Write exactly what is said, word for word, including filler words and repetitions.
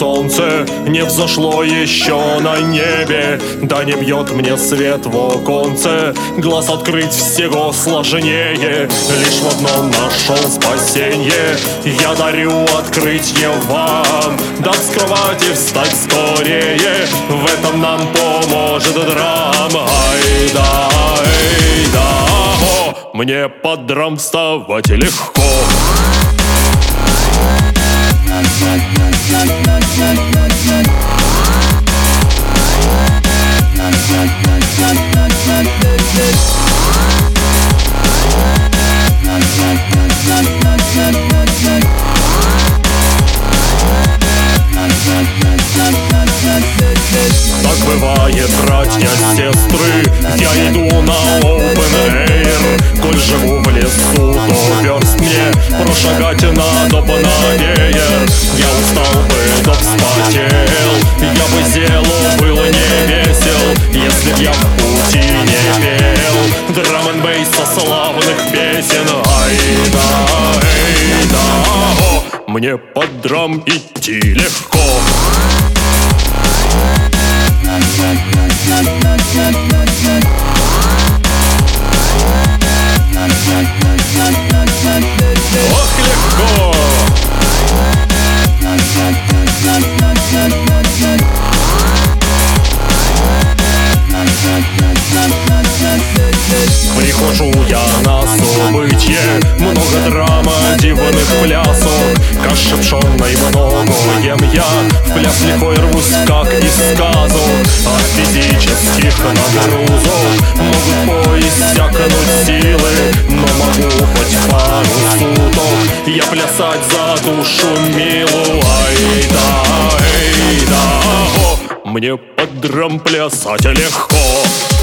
солнце не взошло еще на небе, да не бьет мне свет в оконце. Глаз открыть всего сложнее, лишь в одном нашел спасенье. Я дарю открытье вам, дам с кровати встать скорее. В этом нам поможет драм. Ай-да, ай-да, о, мне под драм вставать легко. Так бывает, братья, сестры, я иду на open air. Коль живу в лесу, то верст мне прошагать надо поновее. Я устал бы, да вспотел, я бы делу был не весел, если б я в пути не пел драм н бейс со славных песен. Ай-да, эй-да, о, мне под драм идти легко. Ох, легко! Прихожу я на событие, много драма, дивных плясок. Каши пшённой много ем я, в пляс лихой рвусь, как из сказок. От физических нагрузок могут поиссякнуть силы, но могу хоть пару суток я плясать за душу милую. Ай-да, эй-да, о, мне под драм плясать легко.